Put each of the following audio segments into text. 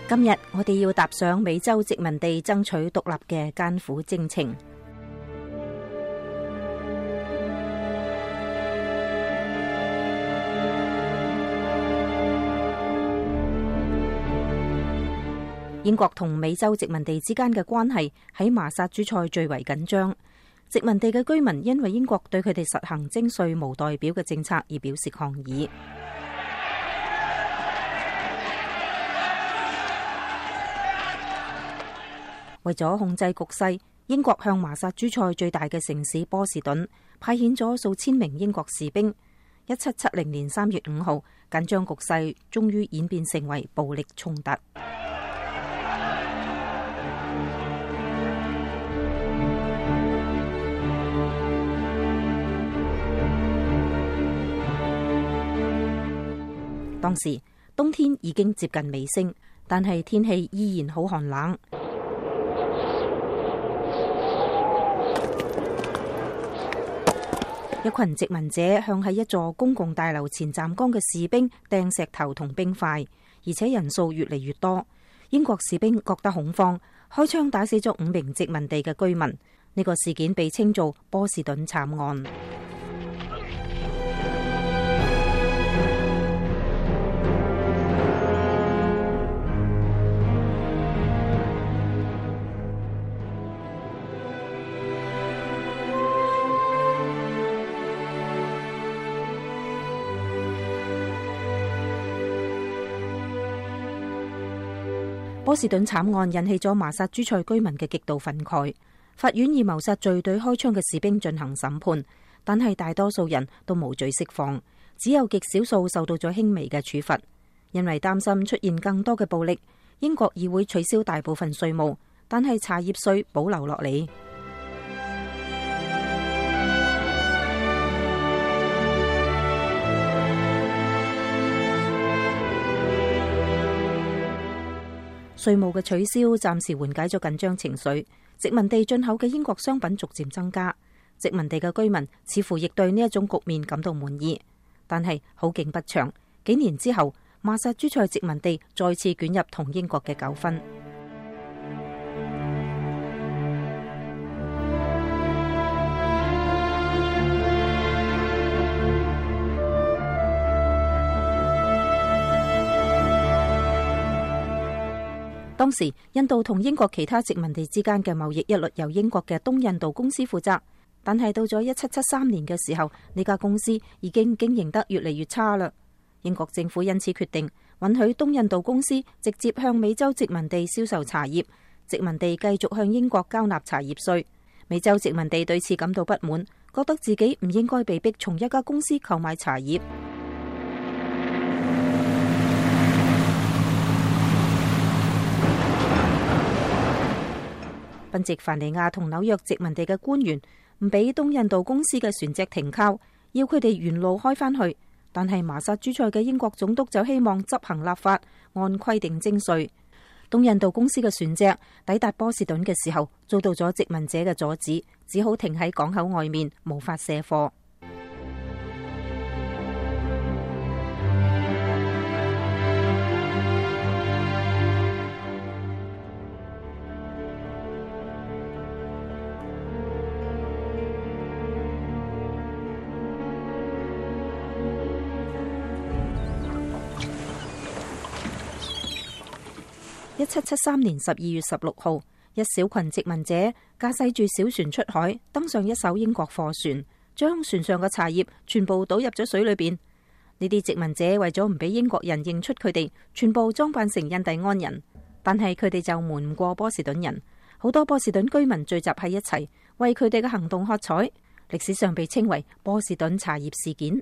今日我哋要踏上美洲殖民地爭取獨立嘅艱苦征程。英國同美洲殖民地之間嘅關係喺麻薩諸塞最為緊張。殖民地嘅居民因為英國對佢哋實行徵稅無代表嘅政策而表示抗議。為咗控制局勢，英國向麻薩諸塞最大嘅城市波士頓派遣咗數千名英國士兵。1770年3月5號，緊張局勢終於演變成為暴力衝突。當時冬天已經接近尾聲，但係天氣依然好寒冷。一群殖民者向喺一座公共大樓前站崗嘅士兵掟石頭同冰塊，而且人數越嚟越多。英國士兵覺得恐慌，開槍打死咗5名殖民地嘅居民。呢個事件被稱做波士頓慘案。波士頓慘案引起咗麻薩諸塞居民嘅極度憤慨，法院以謀殺罪對開槍嘅士兵進行審判，但係大多數人都無罪釋放，只有極少數受到咗輕微嘅處罰。因為擔心出現更多嘅暴力，英國議會取消大部分稅務，但係茶葉稅保留落嚟。稅務嘅取消暫時緩解咗緊張情緒，殖民地進口嘅英國商品逐漸增加，殖民地嘅居民似乎亦對呢一種局面感到滿意。但係好景不長，幾年之後，麻薩諸塞殖民地再次捲入同英國嘅糾紛。當時印度同英國其他殖民地之間嘅貿易一律由英國嘅東印度公司負責，但係到咗1773年嘅時候，呢家公司已經經營得越嚟越差啦。英國政府因此決定允許東印度公司直接向美洲殖民地銷售茶葉，殖民地繼續向英國交納茶葉稅。美洲殖民地對此感到不滿，覺得自己唔應該被逼從一家公司購買茶葉。賓夕凡尼亞同紐約殖民地嘅官員唔俾東印度公司嘅船隻停靠，要佢哋沿路開返去。但係麻薩諸塞嘅英國總督就希望執行立法，按規定徵稅。東印度公司嘅船隻抵達波士頓嘅時候，遭到咗殖民者嘅阻止，只好停喺港口外面，無法卸貨。1773年12月16號，一小群殖民者駕駛住小船出海，登上一艘英國貨船，將船上嘅茶葉全部倒入咗水裏邊。呢啲殖民者為咗唔俾英國人認出佢哋，全部裝扮成印第安人，但係佢哋就瞞唔過波士頓人。好多波士頓居民聚集喺一齊，為佢哋嘅行動喝彩。歷史上被稱為波士頓茶葉事件。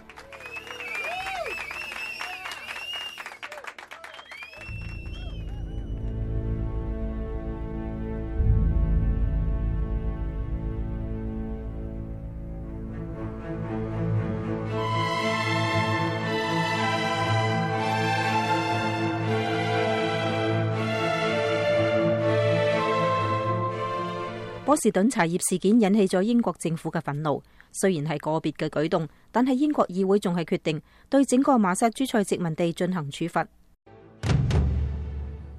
波士頓茶葉事件引起咗英國政府嘅憤怒，雖然係個別嘅舉動，但係英國議會仲係決定對整個麻薩諸塞殖民地進行處罰。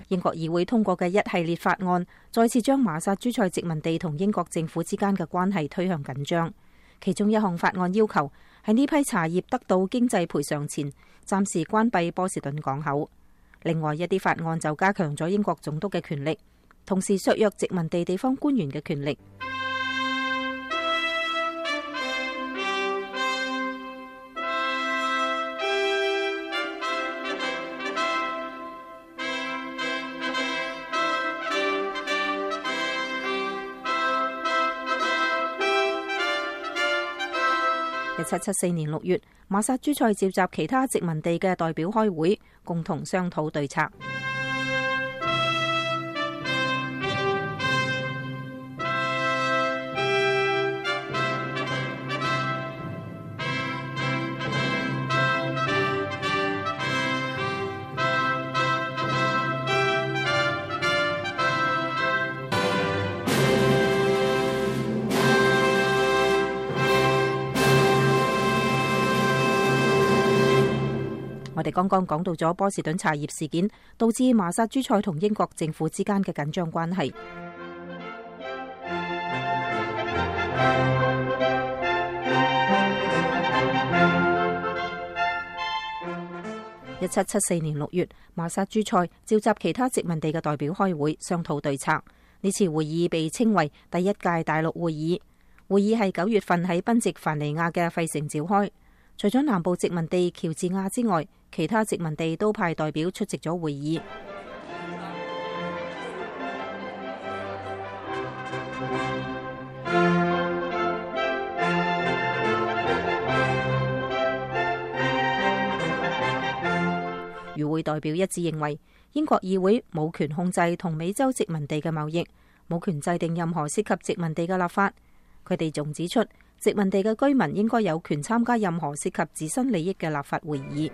英國議會通過嘅一系列法案，再次將馬薩諸塞殖民地同英國政府之間嘅關係推向緊張。其中一項法案要求喺呢批茶葉得到經濟賠償前，暫時關閉波士頓港口。另外一啲法案就加強咗英國總督嘅權力，同時削弱殖民地地方官員嘅權力。1774年6月，馬薩諸塞召集其他殖民地嘅代表開會，共同商討對策。我哋剛剛講到咗波士頓茶葉事件，導致馬薩諸塞同英國政府之間嘅緊張關係。1774年6月，馬薩諸塞召集其他殖民地嘅代表開會，商討對策。呢次會議被稱為第一屆大陸會議。會議係9月份喺賓夕凡尼亞嘅費城召開。除咗南部殖民地喬治亞之外，其他殖民地都派代表出席咗會議。與會代表一致認為，英國議會冇權控制同美洲殖民地嘅貿易，冇權制定任何涉及殖民地嘅立法。佢哋仲指出，殖民地嘅居民應該有權參加任何涉及自身利益嘅立法會議。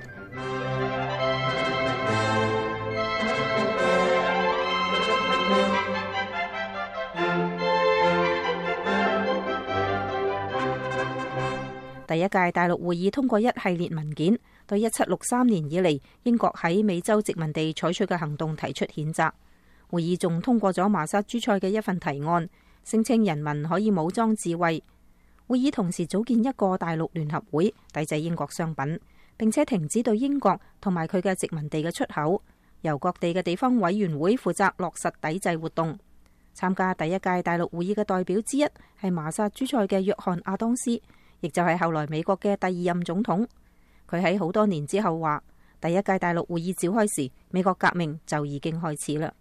第一屆大陸會議通過一系列文件，對1763年以嚟英國喺美洲殖民地採取嘅行動提出譴責。會議仲通過咗馬薩諸塞嘅一份提案，聲稱人民可以武裝自衛。會議同時組建一個大陸聯合會，抵制英國商品，並且停止對英國同埋佢嘅殖民地嘅出口。由各地嘅地方委員會負責落實抵制活動。參加第一屆大陸會議嘅代表之一係馬薩諸塞嘅約翰亞當斯，亦就係後來美國嘅第2任總統。佢喺好多年之後話，第一屆大陸會議召開時，美國革命就已經開始啦。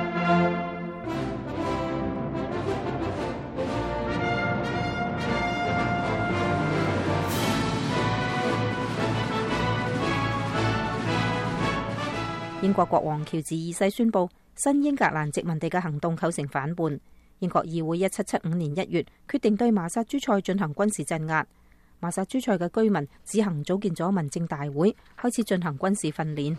英國國王喬治2世宣布，新英格蘭殖民地嘅行動構成反叛。英國議會1775年1月決定對馬薩諸塞進行軍事鎮壓。馬薩諸塞嘅居民自行組建咗民政大會，開始進行軍事訓練。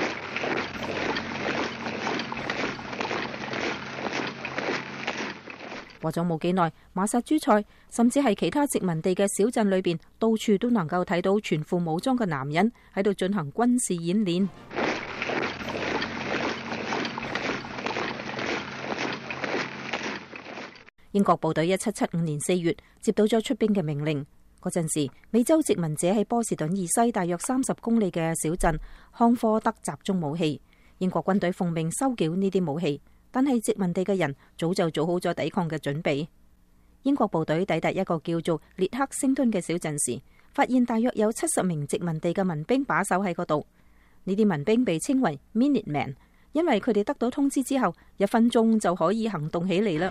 過咗冇幾耐，馬薩諸塞甚至係其他殖民地嘅小鎮裏邊，到處都能夠睇到全副武裝嘅男人喺度進行軍事演練。英國部隊1775年4月接到咗出兵嘅命令。嗰陣時，美洲殖民者喺波士頓以西大約30公里嘅小鎮康科德集中武器。英國軍隊奉命收繳呢啲武器，但係殖民地嘅人早就做好咗抵抗嘅準備。英國部隊抵達一個叫做列克星敦嘅小鎮時，發現大約有70名殖民地嘅民兵把守喺嗰度。呢啲民兵被稱為 Minutemen， 因為佢哋得到通知之後1分鐘就可以行動起嚟啦。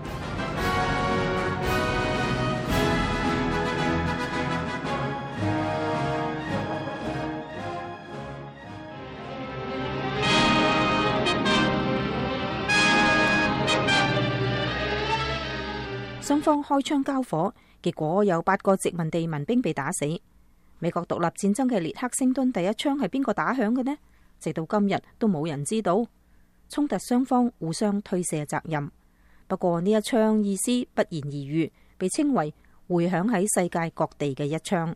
雙方開槍交火，結果有8個殖民地民兵被打死。美國獨立戰爭嘅列克星敦第一槍係邊個打響嘅呢？直到今日都冇人知道。衝突雙方互相推卸責任。不過呢一槍意思不言而喻，被稱為回響喺世界各地嘅一槍。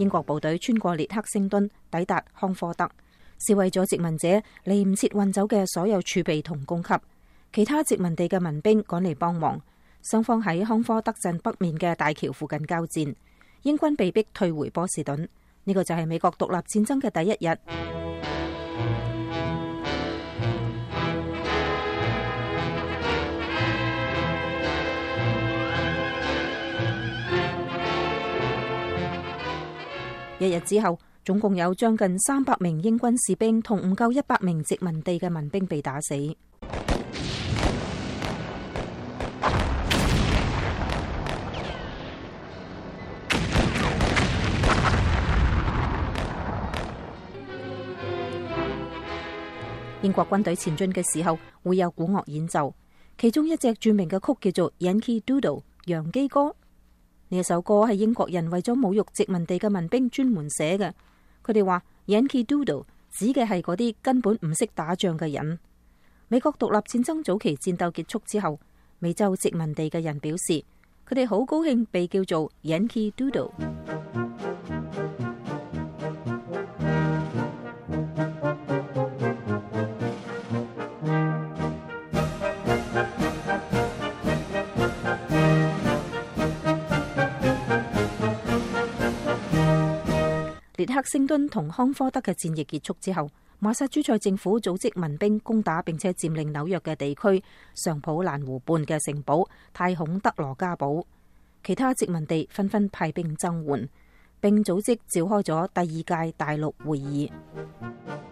英國部隊穿過列克星敦，抵達康科德，是為咗殖民者嚟唔切運走嘅所有儲備同供給。其他殖民地嘅民兵趕嚟幫忙，雙方喺康科德鎮北面嘅大橋附近交戰，英軍被逼退回波士頓。呢個就係美國獨立戰爭嘅第一日。一日之後，總共有將近300名英軍士兵同唔夠100名殖民地嘅民兵被打死。英國軍隊前進嘅時候會有鼓樂演奏，其中一隻著名嘅曲叫做《Yankee Doodle》洋基歌。呢一首歌係英國人為咗侮辱殖民地嘅民兵專門寫嘅。佢哋話 Yankee Doodle 指嘅係嗰啲根本唔識打仗嘅人。美國獨立戰爭早期戰鬥結束之後，美洲殖民地嘅人表示，佢哋好高興被叫做 Yankee Doodle。列克星敦同康科德嘅戰役結束之後，馬薩諸塞政府組織民兵攻打並且佔領紐約嘅地區上普蘭湖畔嘅城堡泰孔德羅加堡。其他殖民地紛紛派兵增援，並組織召開咗第2屆大陸會議。